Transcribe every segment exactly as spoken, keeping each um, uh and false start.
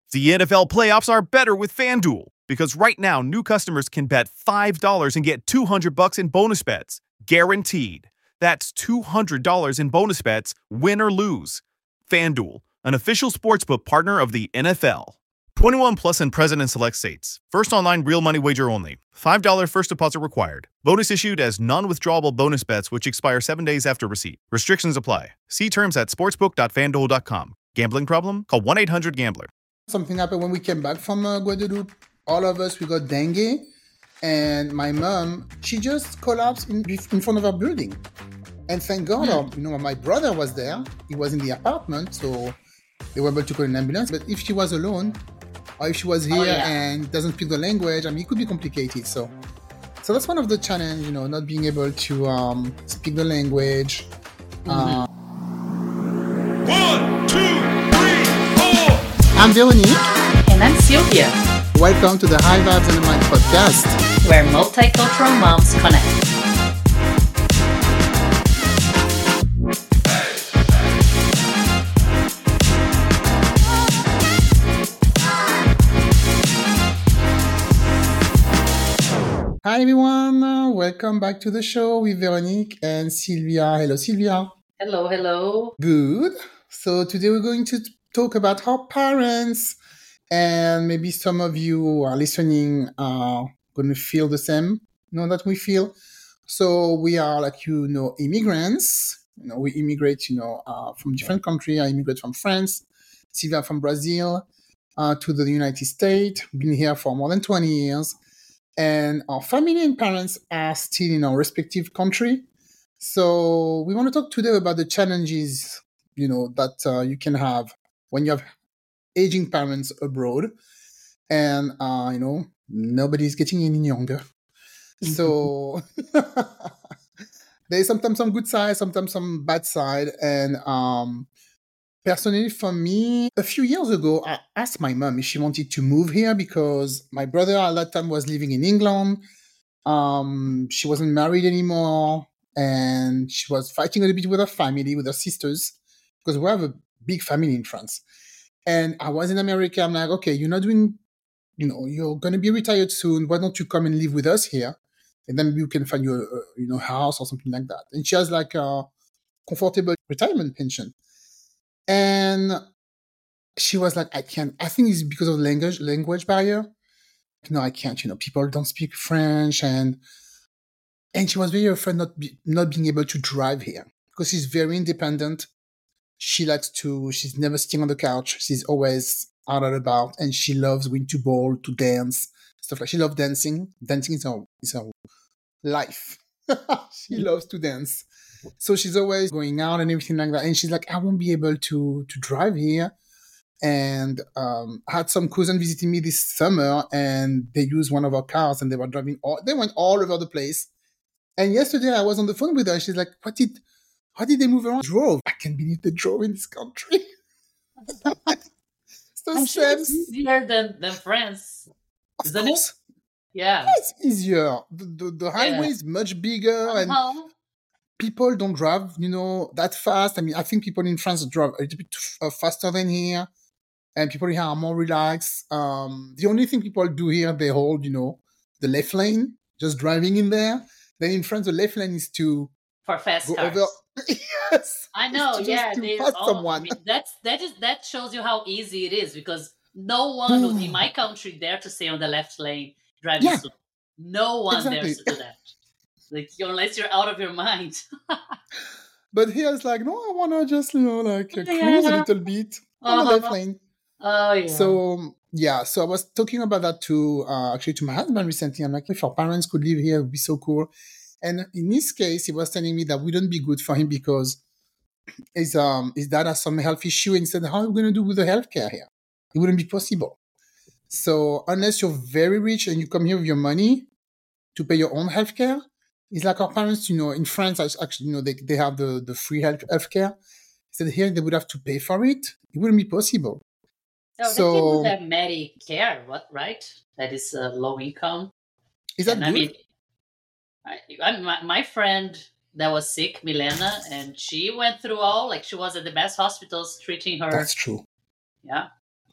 The N F L playoffs are better with FanDuel because right now new customers can bet five dollars and get two hundred bucks in bonus bets, guaranteed. That's two hundred dollars in bonus bets, win or lose. FanDuel, an official sportsbook partner of the N F L. twenty-one plus and present in select states. First online real money wager only. five dollars first deposit required. Bonus issued as non-withdrawable bonus bets which expire seven days after receipt. Restrictions apply. See terms at sportsbook dot fan duel dot com. Gambling problem? Call one eight hundred gambler. Something happened when we came back from uh, Guadeloupe. All of us, we got dengue. And my mom, she just collapsed in, in front of our building. And thank God, Hmm. you know, my brother was there. He was in the apartment, so they were able to call an ambulance. But if she was alone, or if she was here Oh, yeah. and doesn't speak the language, I mean, it could be complicated. So, so that's one of the challenge, you know, not being able to um, speak the language. Uh, One, two, three, four. I'm Veronique. And I'm Sylvia, Welcome to the High Vibes and the Mind podcast. where multicultural moms connect. Hi everyone, uh, welcome back to the show with Veronique and Sylvia. Hello Sylvia. Hello, hello. Good. So today we're going to talk about how parents, and maybe some of you who are listening are going to feel the same, you know, that we feel. So we are, like, you know, immigrants. You know, we immigrate, you know, uh, from different countries. I immigrate from France, Sylvia from Brazil, uh, to the United States. Been here for more than twenty years. And our family and parents are still in our respective country. So we want to talk today about the challenges, you know, that uh, you can have when you have aging parents abroad, and uh, you know, nobody's getting any younger. So there's sometimes some good side, sometimes some bad side, and um, personally, for me, a few years ago, I asked my mom if she wanted to move here because my brother at that time was living in England. Um, she wasn't married anymore, and she was fighting a little bit with her family, with her sisters, because we have a big family in France. And I was in America. I'm like, okay, you're not doing, you know, you're going to be retired soon. Why don't you come and live with us here? And then you can find you a, a you know, house or something like that. And she has like a comfortable retirement pension. And she was like, I can't. I think it's because of the language language barrier. No, I can't. You know, people don't speak French, and and she was very afraid not be, not being able to drive here because she's very independent. She likes to. She's never sitting on the couch. She's always out and about, and she loves going to ball, to dance, stuff like. She loves dancing. Dancing is her is her life. She loves to dance. So she's always going out and everything like that. And she's like, I won't be able to to drive here. And um, I had some cousin visiting me this summer, and they used one of our cars, and they were driving. All, they went all over the place. And yesterday I was on the phone with her. She's like, "What did? How did they move around? Drove? I can't believe they drove in this country." It's the I'm sure same. it's easier than, than France, Of isn't course, it? Yeah. it's easier. The, the, the highway Yeah. is much bigger, and Uh-huh. people don't drive, you know, that fast. I mean, I think people in France drive a little bit uh, faster than here, and people here are more relaxed. Um, the only thing people do here, they hold, you know, the left lane, just driving in there. Then in France, the left lane is to For fast go cars. over. Yes, I it's know, to just yeah. to They pass all, I someone. mean, that's that is that shows you how easy it is because no one would- in my country dare to stay on the left lane driving Yeah, slow. No one exactly. dares to do that. Like unless you're out of your mind. But here it's like, no, I want to just, you know, like uh, cruise a Yeah. little bit on the left Uh-huh. lane. Oh yeah. So um, yeah, so I was talking about that to uh, actually to my husband recently. I'm like, if our parents could live here, it would be so cool. And in this case, he was telling me that wouldn't be good for him because his um his dad has some health issue, and he said, how are we going to do with the healthcare here? It wouldn't be possible. So unless you're very rich and you come here with your money to pay your own healthcare, it's like our parents, you know, in France, act- actually, you know, they, they have the, the free health healthcare. He said here they would have to pay for it. It wouldn't be possible. Oh, they can do So that Medicare, what right? That is uh, low income. is that And I good? mean, I, I, my, my friend that was sick, Milena, and she went through all, like she was at the best hospitals treating her. That's true. Yeah.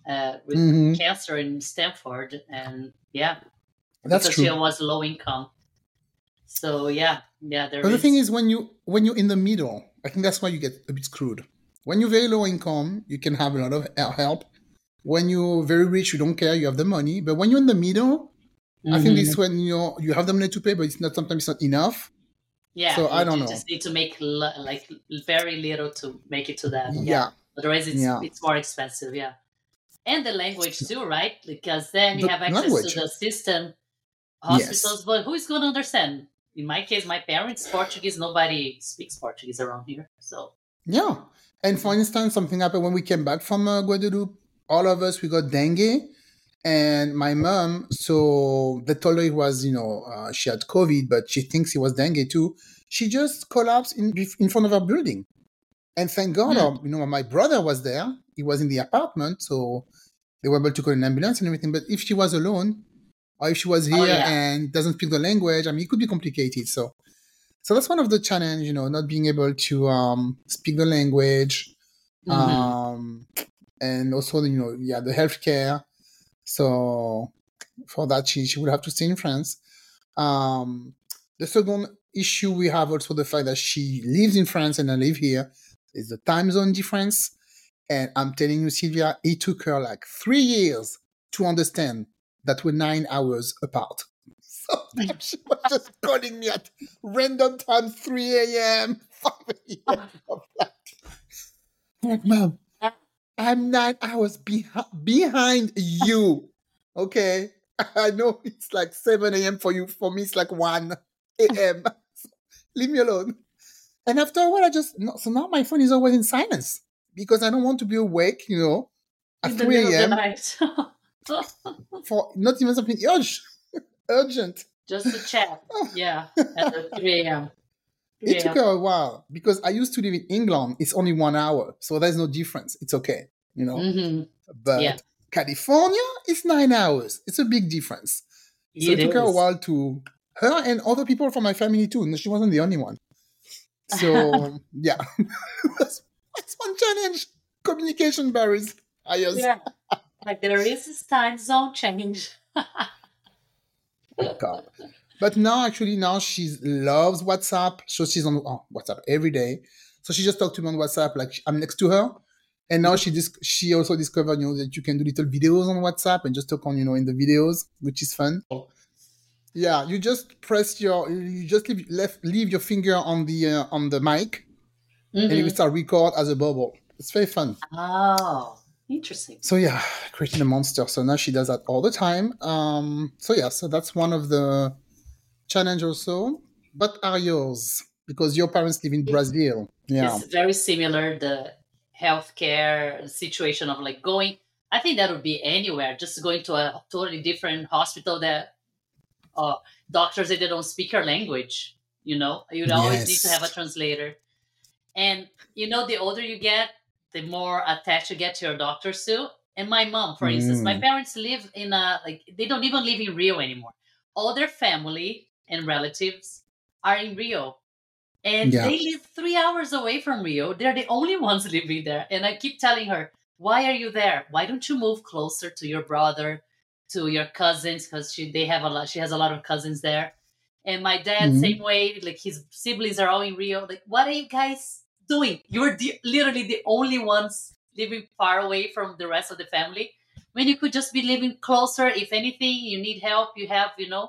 uh, with Mhm. cancer in Stanford, and yeah, That's because she true. was low income. So yeah, yeah, there But the thing is. is, when you when you're in the middle, I think that's why you get a bit screwed. When you're very low income, you can have a lot of he- help. When you're very rich, you don't care, you have the money. But when you're in the middle, I think this Mhm. when you you have the money to pay, but it's not sometimes it's not enough. Yeah, So I you, don't you know. just need to make l- like very little to make it to that. Yeah, Yeah, otherwise it's yeah. it's more expensive. Yeah, and the language too, right? Because then you The have access to language, the system yes, hospitals, but who is going to understand? In my case, my parents Portuguese. Nobody speaks Portuguese around here, so yeah. And for instance, something happened when we came back from uh, Guadeloupe. All of us we got dengue, and my mom. So they told her it was, you know, uh, she had COVID, but she thinks it was dengue too. She just collapsed in in front of our building. And thank God, Hmm. um, you know, my brother was there. He was in the apartment, so they were able to call an ambulance and everything. But if she was alone, or if she was Oh here yeah. and doesn't speak the language, I mean, it could be complicated. So, so that's one of the challenge, you know, not being able to um, speak the language, Hmm. um, and also, you know, yeah, the healthcare. So for that, she she would have to stay in France. Um, the second issue we have also the fact that she lives in France and I live here is the time zone difference. And I'm telling you, Sylvia, it took her like three years to understand that we're nine hours apart. Sometimes she was just calling me at random times, three a.m., five a.m. I'm like, Mom, I'm nine hours behi- behind you. Okay? I know it's like seven a.m. for you. For me, it's like one a.m. Leave me alone. And after a while, I just, no, so now my phone is always in silence because I don't want to be awake, you know, at In the middle of three the a.m. night, for not even something urgent. urgent. just to chat. Yeah, at the three a m. It three took a m. her a while because I used to live in England. It's only one hour, so there's no difference. It's okay, you know. Hmm. Yeah, But California, it's nine hours. It's a big difference. So it it took her a is. while to her and other people from my family too. No, she wasn't the only one. So yeah, that's, that's one challenge. Communication barriers. I use. Yeah, like there is this time zone change. God. But now, actually, now she loves WhatsApp. So she's on oh, WhatsApp every day. So she just talked to me on WhatsApp, like I'm next to her. And now she dis- she also discovered, you know, that you can do little videos on WhatsApp and just talk on, you know, in the videos, which is fun. Yeah, you just press your, you just leave left leave your finger on the uh, on the mic, and it will Hmm. start record as a bubble. It's very fun. Oh, interesting. So yeah, creating a monster. So now she does that all the time. Um, so yeah, so that's one of the challenge also. But are yours? Because your parents live in It Brazil. Yeah. is very similar. The healthcare situation of like going. I think that would be anywhere. Just going to a totally different hospital that uh, doctors that they don't speak your language. You know, you'd always need to have a Yes. translator. And you know, the older you get, the more attached you get to your doctors too. And my mom, for instance, my Mm. parents live in a like they don't even live in Rio anymore. All their family and relatives are in Rio. And Yeah. they live three hours away from Rio. They're the only ones living there. And I keep telling her, why are you there? Why don't you move closer to your brother, to your cousins? Because she they have a lot she has a lot of cousins there. And my dad, same Mm. way, like his siblings are all in Rio. Like, what are you guys doing? You're the, literally the only ones living far away from the rest of the family. When you could just be living closer. If anything, you need help, you have, you know,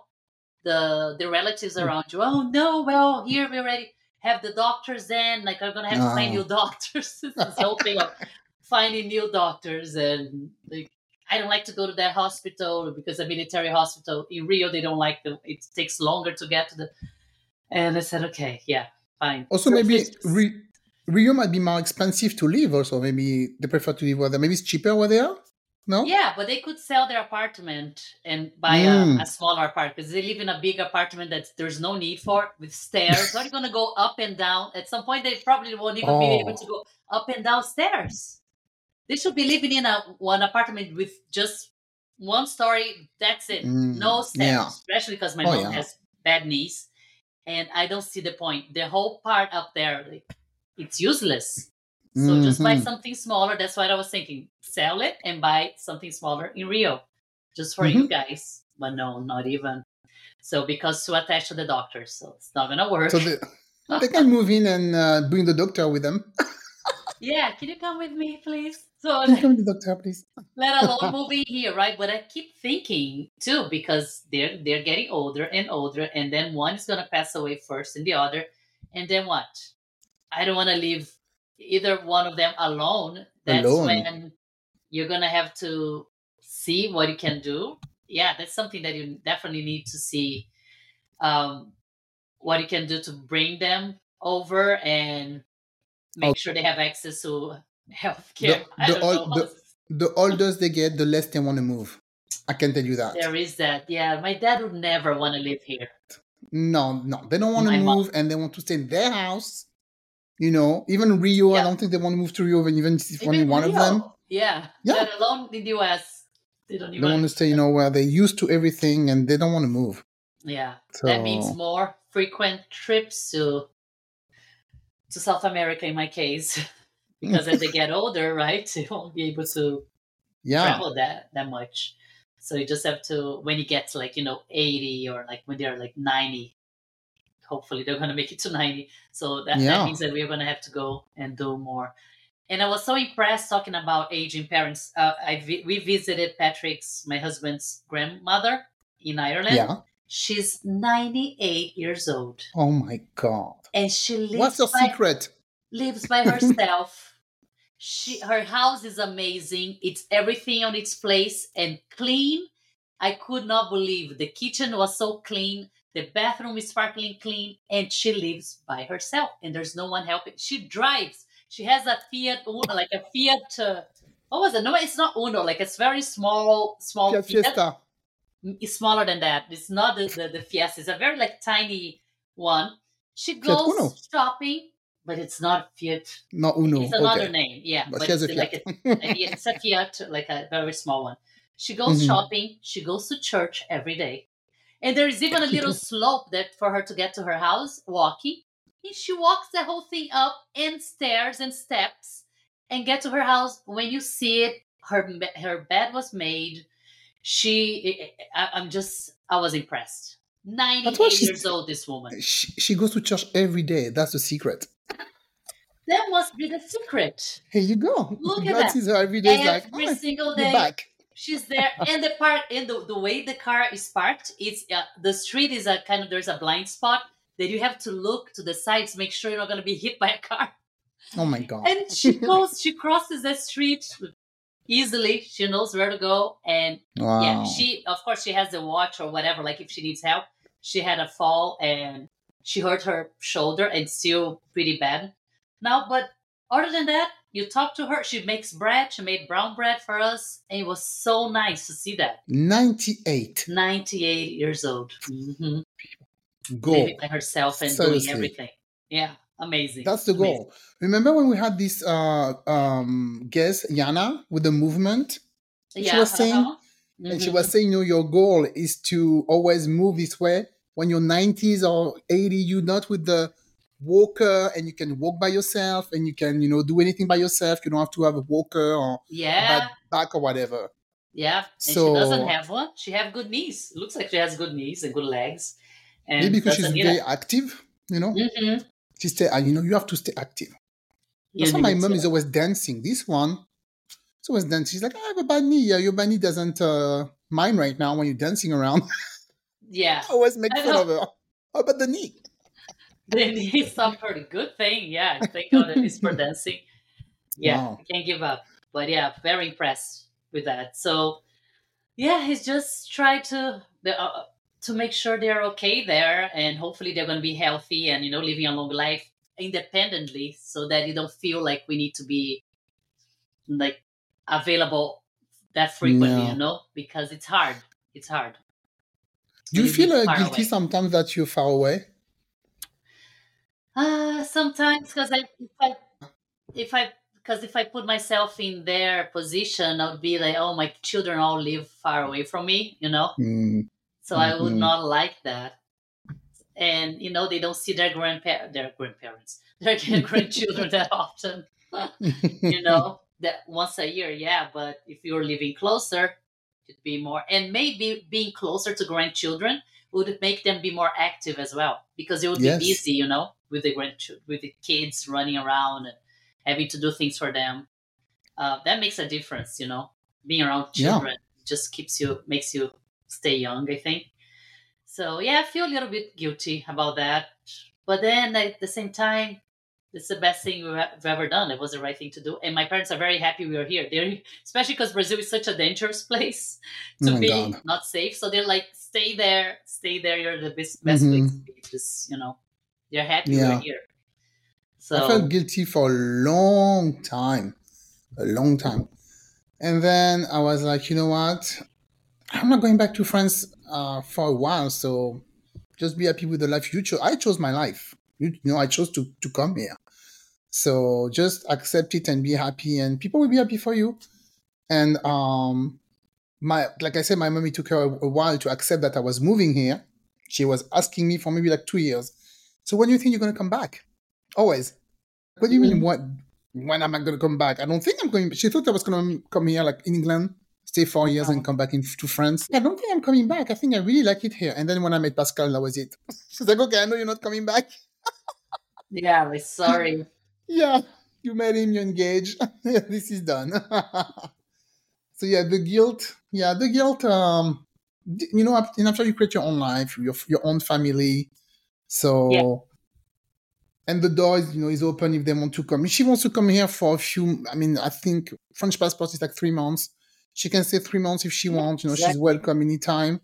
the the relatives around you. Oh no, well here we already have the doctors. Then like I'm gonna have to find Ah. new doctors. This whole thing of finding new doctors, and like I don't like to go to that hospital because a military hospital in Rio they don't like the it takes longer to get to the. And I said okay, yeah, fine. Also, So maybe it's just Re- Rio might be more expensive to live. Also, maybe they prefer to live where they. Maybe it's cheaper where they are. No. yeah, but they could sell their apartment and buy a, a Mm. smaller apartment because they live in a big apartment that there's no need for with stairs. How are you going to go up and down? At some point, they probably won't even be able to Oh. go up and down stairs. They should be living in a one apartment with just one story. That's it. No Mm. Yeah. stairs, especially because my Oh mom yeah. has bad knees, and I don't see the point. The whole part up there, like, it's useless. So just buy Mhm. something smaller. That's what I was thinking. Sell it and buy something smaller in Rio, just for you Mhm. guys. But no, not even. So because to attach to the doctor, so it's not gonna work. So they, they can move in and uh, bring the doctor with them. Yeah, can you come with me, please? So Can you come with the doctor, please? let alone moving here, right? But I keep thinking too, because they're they're getting older and older, and then one is gonna pass away first, and the other, and then what? I don't want to leave either one of them alone. That's Alone. when you're gonna have to see what you can do. Yeah, that's something that you definitely need to see. Um, what you can do to bring them over and Oh, make sure they have access to the healthcare. I the don't old know. the the older they get, the less they want to move. I can tell you that. There is that. Yeah, my dad would never want to live here. No, no, they don't want to My mom. move, and they want to stay in their house. You know, even Rio, I Yeah, don't think they want to move to Rio, even if only even one of them. Rio. Yeah, Yeah, let alone in the U S. They don't they even. want to stay, you know, where they're used to everything, and they don't want to move. Yeah, that means So more frequent trips to to South America in my case, because as they get older, right, they won't be able to yeah, travel that that much. So you just have to when you get to like you know eighty or like when they're like ninety. Hopefully they're gonna make it to ninety. So that that yeah, means that we're gonna have to go and do more. And I was so impressed talking about aging parents. Uh, I vi- we visited Patrick's, my husband's grandmother in Ireland. yeah. She's ninety-eight years old, Oh my God. and she What's lives your by secret? lives by herself. She her house is amazing. It's everything on its place and clean. I could not believe the kitchen was so clean. The bathroom is sparkling clean, and she lives by herself, and there's no one helping. She drives. She has a Fiat Uno, like a Fiat. Uh, what was it? No, it's not Uno. Like it's very small, small Fiat Fiat. Fiesta. It's smaller than that. It's not the, the, the Fiesta. It's a very like tiny one. She Fiat Uno. goes shopping, but it's not Fiat. Not Uno. It's another Okay. name, yeah. But But she has a it's like Fiat. a, it's a Fiat, like a very small one. She goes Mhm. shopping. She goes to church every day, and there is even a little slope that for her to get to her house walking. And she walks the whole thing up and stairs and steps and get to her house. When you see it, her her bed was made. She, I, I'm just, I was impressed. That's why ninety-eight she's years old, this woman. she, she goes to church every day. That's the secret. That must be the secret. Here you go. Look at God that. sees her every day. It's like, Every oh, single you're day, back. she's there. And the part, and the, the way the car is parked, it's uh, the street is a kind of there's a blind spot that you have to look to the sides, make sure you're not going to be hit by a car. Oh my God. And she goes, she crosses that street easily. She knows where to go, and Wow. yeah, she of course she has the watch or whatever. Like if she needs help, she had a fall and she hurt her shoulder and still pretty bad now. But other than that, you talk to her. She makes bread. She made brown bread for us, and it was so nice to see that. ninety-eight. ninety-eight years old, hmm Go. living by herself and doing Seriously. everything. Yeah, amazing. That's the Amazing. goal. Remember when we had this uh um guest, Yana, with the movement? She Yeah, was saying, uh-huh. and she Mhm. was saying, you know, your goal is to always move this way. When you're nineties or eighty, you're not with the walker and you can walk by yourself and you can, you know, do anything by yourself. You don't have to have a walker or a Yeah, bad back or whatever. yeah. And she doesn't So have one. She have good knees. It looks like she has good knees and good legs, maybe and because she's doesn't need very it. active, you know, hmm she stay, and you know, you have to stay active. You That's why my need mom to. is always dancing. This one, it's always dancing. She's like, I have a bad knee. Yeah, your bad knee doesn't uh, mind right now when you're dancing around. Yeah, I always make I fun know. of her. How about the knee? The knee suffered. Good thing. Yeah, thank God at least for dancing. Yeah, Wow. I can't give up. But yeah, very impressed with that. So yeah, he's just try to the, uh, to make sure they're okay there, and hopefully they're going to be healthy and you know living a long life independently, so that you don't feel like we need to be like available that frequently, you No. know, because it's hard. It's hard Do when you you feel live uh, far guilty away. sometimes that you're far away? Uh, sometimes because I if I if I because if I put myself in their position, I would be like, oh, my children all live far away from me, you know. Mm, So I would mhm. not like that. And you know, they don't see their grandpa their grandparents, their grandchildren that often. you know, that once a year, yeah. But if you're living closer, it'd be more, and maybe being closer to grandchildren would make them be more active as well, because they would be Yes. busy, you know, with the grandchildren, with the kids running around and having to do things for them. Uh, that makes a difference, you know. Being around Yeah. children just keeps you, makes you stay young, I think. So yeah, I feel a little bit guilty about that, but then at the same time, it's the best thing we've we've ever done. It was the right thing to do, and my parents are very happy we are here. They're especially because Brazil is such a dangerous place Oh to my be God. not safe. So they're like, stay there, stay there. You're the best best place to Hmm. be. Just, you know, they're happy we're Yeah. here. I felt So guilty for a long time, a long time. And then I was like, you know what? I'm not going back to France uh, for a while. So just be happy with the life you chose. I chose my life. You, you know, I chose to, to come here. So just accept it and be happy, and people will be happy for you. And um, my like I said, my mommy took her a, a while to accept that I was moving here. She was asking me for maybe like two years. So when do you think you're gonna come back? Always. What do you mean? mm, What? When am I gonna come back? I don't think I'm going. She thought I was gonna come here like in England, stay four years, and no. come back in, to France. I don't think I'm coming back. I think I really like it here. And then when I met Pascal, that was it. She's like, okay, I know you're not coming back. Yeah, I'm sorry. Yeah, you met him, you're engaged. This is done. So yeah, the guilt. Yeah, the guilt. Um, d- you know, and after you create your own life, your your own family. Yeah, So and the door is, you know, is open if they want to come. If she wants to come here for a few, I mean, I think French passport is like three months. She can stay three months if she yeah, wants. You know, she's exactly. welcome anytime.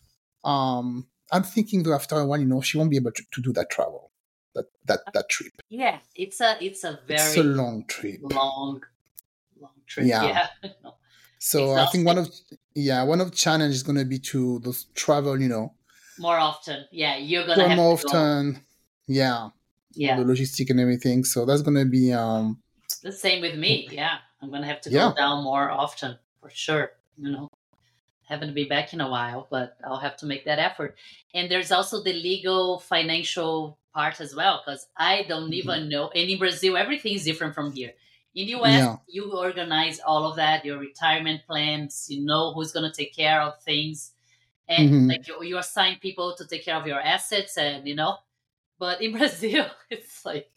Um, I'm thinking though, after a while, you know, she won't be able to, to do that travel, that that that trip. Yeah, it's a it's a It's a very long trip. long long trip. Yeah. Yeah, no, So I think one exhausting of yeah one of the challenge is going to be to those travel. You know, more often. Yeah, you're gonna come have to go. often. Yeah, all Yeah, the logistic and everything. So that's going to be um the same with me. Yeah, I'm gonna have to go yeah. down more often for sure. You know, haven't been back in a while, but I'll have to make that effort. And there's also the legal, financial part as well, because I don't Mhm. even know. And in Brazil, everything is different from here. In the U S, Yeah. you organize all of that, your retirement plans. You know who's gonna take care of things, and Hmm. like you, you assign people to take care of your assets, and you know. But in Brazil, it's like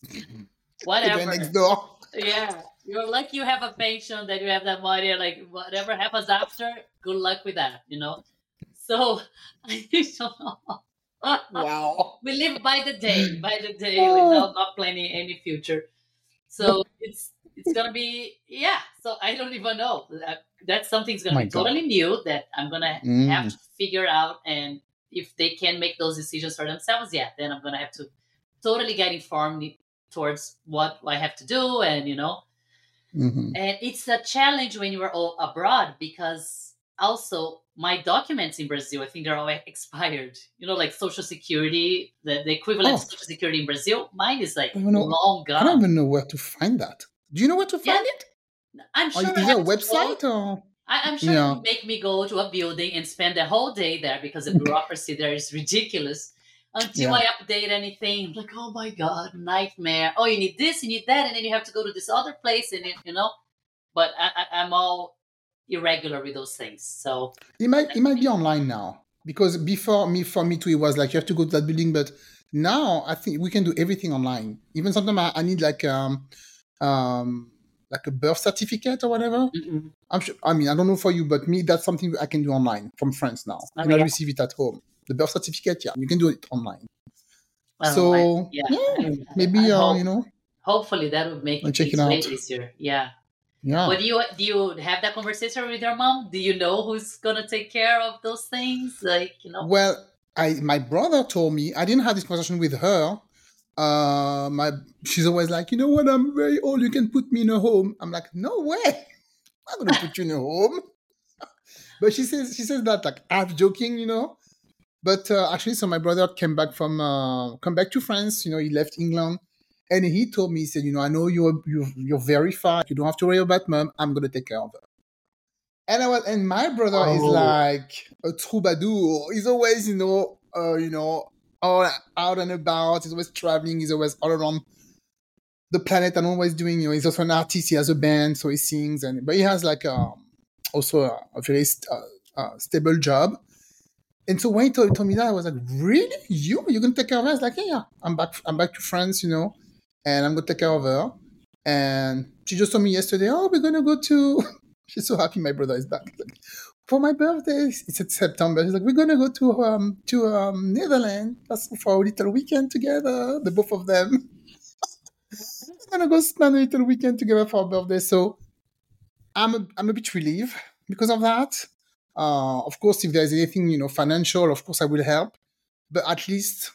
The guy next whatever. door. Yeah, you're lucky you have a pension, that you have that money. Like whatever happens after, good luck with that. You know. So I don't know. Wow. We live by the day, by the day, without not planning any future. So it's it's gonna be, yeah. So I don't even know. That, that's something's Oh gonna my be God. totally new that I'm gonna have Mm. to figure out. And if they can make those decisions for themselves, yeah, then I'm gonna have to totally get informed towards what I have to do, and you know, Hmm. and it's a challenge when you are all abroad, because also my documents in Brazil, I think they're all expired. You know, like Social Security, the, the equivalent to Oh, Social Security in Brazil, mine is like I don't even know. long I don't gone. even know where to find that. Do you know where to Yeah, find it? I'm Or sure I is there a have to go. website or? I, I'm sure it Yeah. would make me go to a building and spend the whole day there, because the bureaucracy there is ridiculous. Until Yeah. I update anything, I'm like, oh my god, nightmare. Oh, you need this, you need that, and then you have to go to this other place, and it, you know. But I, I, I'm all irregular with those things. So It might it might be online now because before me for me too it was like you have to go to that building, but now I think we can do everything online. Even sometimes I, I need like um um like a birth certificate or whatever. mm-mm. I'm sure. I mean, I don't know for you, but me, that's something I can do online from France now, Oh and I yeah. receive it at home. The birth certificate, yeah, you can do it online. Well, I, So yeah. I, yeah, I, maybe I uh, you hope. know, Hopefully, that would make I'll check it things way out. easier. Yeah. Yeah. But do you do you have that conversation with your mom? Do you know who's gonna take care of those things? Like, you know. Well, I my brother told me I didn't have this conversation with her. Uh, my she's always like, you know what? I'm very old. You can put me in a home. I'm like, no way. I'm not gonna put you in a home. But she says she says that like half joking, you know. But uh, actually, so my brother came back from uh, come back to France. You know, he left England, and he told me, he said, you know, I know you're you're, you're very far. You don't have to worry about mom. I'm gonna take care of her. And I was, and my brother is Oh. like a troubadour. He's always, you know, uh, you know, all out and about. He's always traveling. He's always all around. the planet. I don't know what he's doing. You know, he's also an artist. He has a band, so he sings, and but he has like um, also a, a very st- uh, uh, stable job. And so when he told, told me that, I was like, "Really? You? You're gonna take care of her?" I was like, "Yeah, yeah. I'm back. I'm back to France, you know, and I'm gonna take care of her." And she just told me yesterday, "Oh, we're gonna go to." She's so happy my brother is back. Like, for my birthday, it's in September. She's like, "We're gonna go to um to um Netherlands for a little weekend together, the both of them. We're gonna go spend a little weekend together for our birthday." So I'm a, I'm a bit relieved because of that. Uh, of course, if there's anything, you know, financial, of course I will help. But at least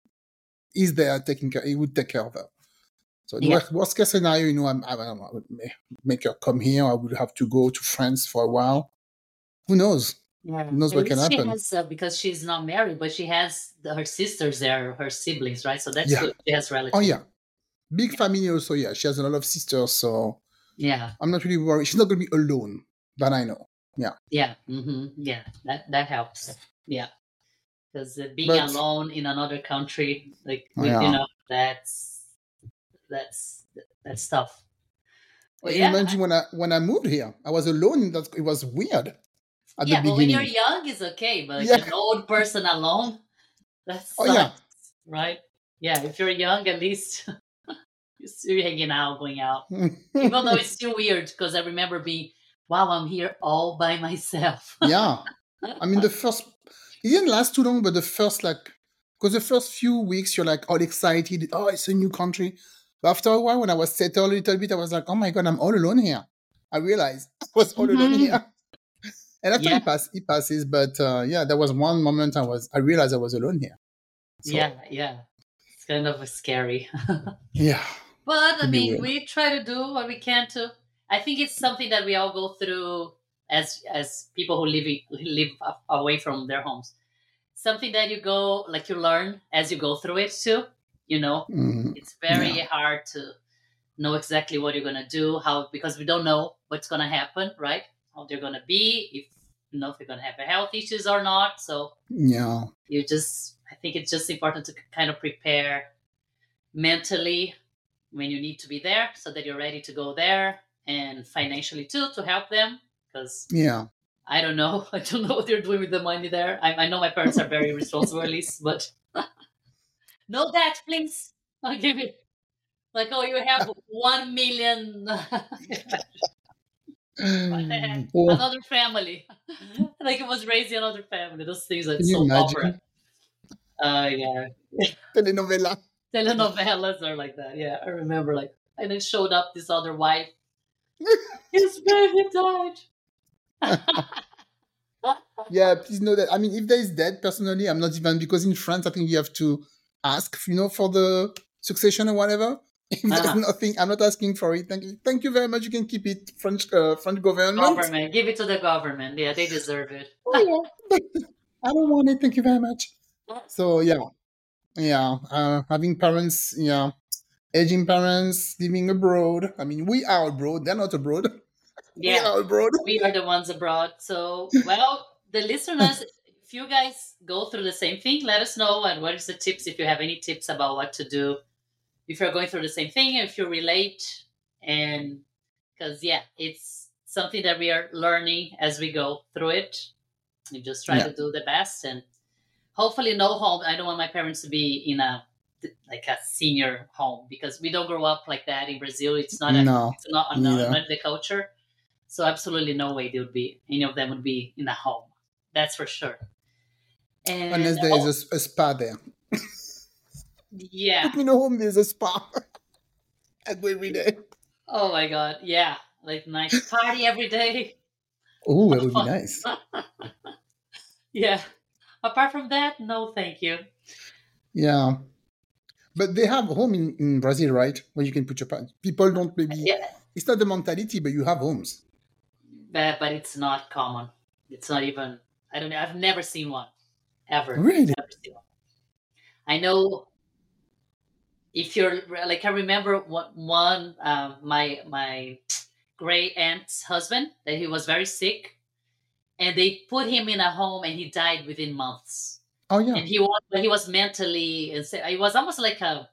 he's there taking care. He would take care of her. So the Yeah. worst, worst case scenario, you know, I'm, I, I would make her come here. I would have to go to France for a while. Who knows? Yeah. Who knows At what can least she happen? has, uh, because she's not married, but she has the, her sisters there, her siblings, right? So that's Yeah. good. She has relatives. Oh yeah, big family also. Yeah, she has a lot of sisters, so Yeah. I'm not really worried. She's not going to be alone. That I know. Yeah. Yeah. hmm Yeah. That that helps. Yeah. Because uh, being But alone in another country, like oh, with, you yeah, know, that's that's that's tough. But And yeah, imagine when I when I moved here, I was alone. That it was weird at yeah. the But when you're beginning. young, it's okay. But like Yeah. an old person alone, that Oh yeah. sucks, right? Yeah. If you're young, at least you're still hanging out, going out. Even though it's still weird, because I remember being, wow, I'm here all by myself. Yeah. I mean, the first it didn't last too long, but the first like because the first few weeks you're like all excited. Oh, it's a new country. But after a while, when I was settled a little bit, I was like, oh my god, I'm all alone here. I realized I was all alone Mhm. here. And after Yeah. it pass, it passes. But uh, yeah, there was one moment I was I realized I was alone here. So Yeah. Yeah. It's kind of scary. yeah, But I it'd be mean, weird. we try to do what we can to. I think it's something that we all go through as as people who live who live a- away from their homes. Something that you go like you learn as you go through it too. You know, Mhm. it's very Yeah. hard to know exactly what you're gonna do, how because we don't know what's gonna happen, right? How they're gonna be, if you know if you're gonna have health issues or not. So Yeah. you just, I think it's just important to kind of prepare mentally when you need to be there so that you're ready to go there, and financially too to help them, because Yeah. I don't know. I don't know what they're doing with the money there. I, I know my parents are very responsible at least, but no debt, please. I'll give it. Like, oh, you have one million. What the heck? Oh, Another family. Like it was raising another family. Those things are can you so opera. imagine? Uh, yeah. Telenovela. Telenovelas are like that. Yeah, I remember like, and then showed up this other wife. His baby died. Yeah, please know that. I mean, if there is debt, personally, I'm not even because in France, I think you have to ask, you know, for the succession or whatever. If there's Ah, nothing, I'm not asking for it. Thank you. Thank you very much. You can keep it, French, uh, French government. government. Give it to the government. Yeah, they deserve it. Oh yeah, but I don't want it. Thank you very much. So yeah, yeah. Uh, having parents, yeah, aging parents living abroad. I mean, we are abroad. They're not abroad. We Yeah, are abroad. we are the ones abroad. So, well, the listeners, if you guys go through the same thing, let us know. And what is the tips, if you have any tips about what to do, if you're going through the same thing, if you relate. And because, yeah, it's something that we are learning as we go through it. We just try Yeah. to do the best, and hopefully no home. I don't want my parents to be in a like a senior home, because we don't grow up like that in Brazil. It's not a, No, it's not, me not, neither. not the culture. So absolutely no way they would be, any of them would be in a home. That's for sure. And Unless there is oh, a, s- a spa there. yeah. Put me in a home. There's a spa. I go every day. Oh my God. Yeah. Like nice party every day. Oh, that Have would be fun. nice. Yeah. Apart from that, no, thank you. Yeah. But they have home in, in Brazil, right? Where you can put your pa- people don't maybe. Yeah, It's not the mentality, but you have homes. but, but it's not common. It's not even. I don't know. I've never seen one, ever. Really? Never seen one. I know if you're like, I remember one, one um, my my great aunt's husband, that he was very sick, and they put him in a home, and he died within months. Oh yeah. And he was he was mentally, and he was almost like a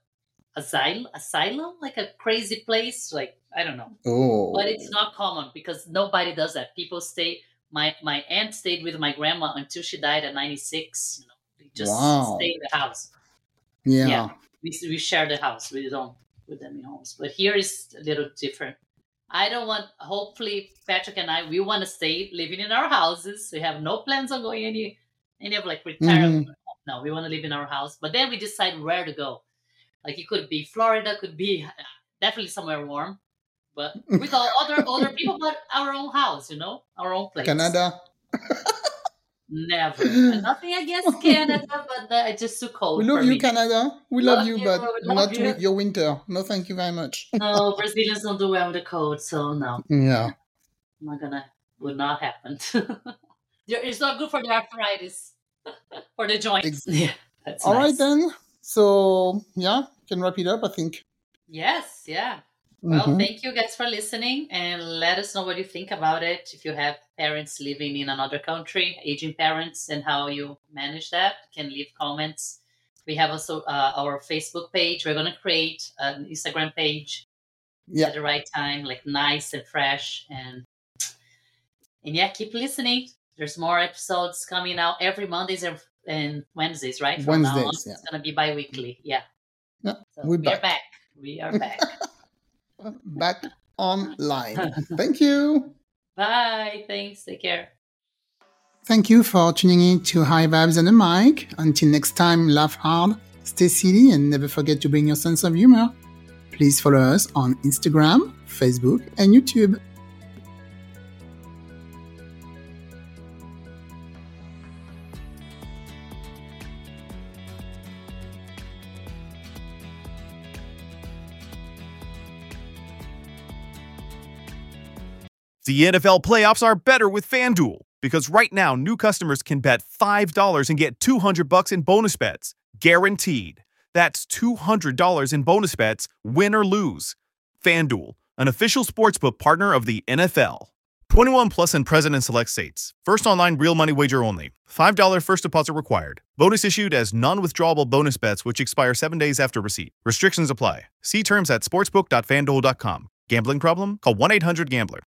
asylum, asylum, like a crazy place. Like, I don't know. Oh. But it's not common because nobody does that. People stay. My my aunt stayed with my grandma until she died at ninety-six. You know, they just Wow. stay in the house. Yeah. Yeah. We we share the house. We don't put them in homes. But here is a little different. I don't want. Hopefully, Patrick and I, we want to stay living in our houses. We have no plans on going any any of like retirement. Mhm. No, we want to live in our house. But then we decide where to go. Like it could be Florida, could be definitely somewhere warm. But with all other older people, but our own house, you know, our own place. Canada. Never. Nothing against Canada, but uh, it's just too cold We love for you, me. Canada. We love, Love you, you, but we love not you. with your winter. No, thank you very much. No, Brazilians don't do well in the cold, so no, Yeah. not gonna, would not happen. It's not good for the arthritis, for the joints. Ex- Yeah, that's All right nice. then. So yeah, can wrap it up, I think. Yes, yeah. Well, Mhm. thank you guys for listening, and let us know what you think about it. If you have parents living in another country, aging parents, and how you manage that, you can leave comments. We have also uh, our Facebook page. We're going to create an Instagram page Yeah. at the right time, like nice and fresh. And and yeah, keep listening. There's more episodes coming out every Mondays and, and Wednesdays, right? From now on, Wednesdays, yeah. it's going to be bi-weekly. Yeah. Yeah, So we're we are back. back. We are back. Back online. Thank you. Bye. Thanks. Take care. Thank you for tuning in to High Vibes and a Mic. Until next time, laugh hard, stay silly, and never forget to bring your sense of humor. Please follow us on Instagram, Facebook, and YouTube. The N F L playoffs are better with FanDuel because right now new customers can bet five dollars and get two hundred bucks in bonus bets, guaranteed. That's two hundred dollars in bonus bets, win or lose. FanDuel, an official sportsbook partner of the N F L. twenty-one plus and present in select states. First online real money wager only. five dollars first deposit required. Bonus issued as non-withdrawable bonus bets which expire seven days after receipt. Restrictions apply. See terms at sportsbook dot fanduel dot com. Gambling problem? Call one eight hundred gambler.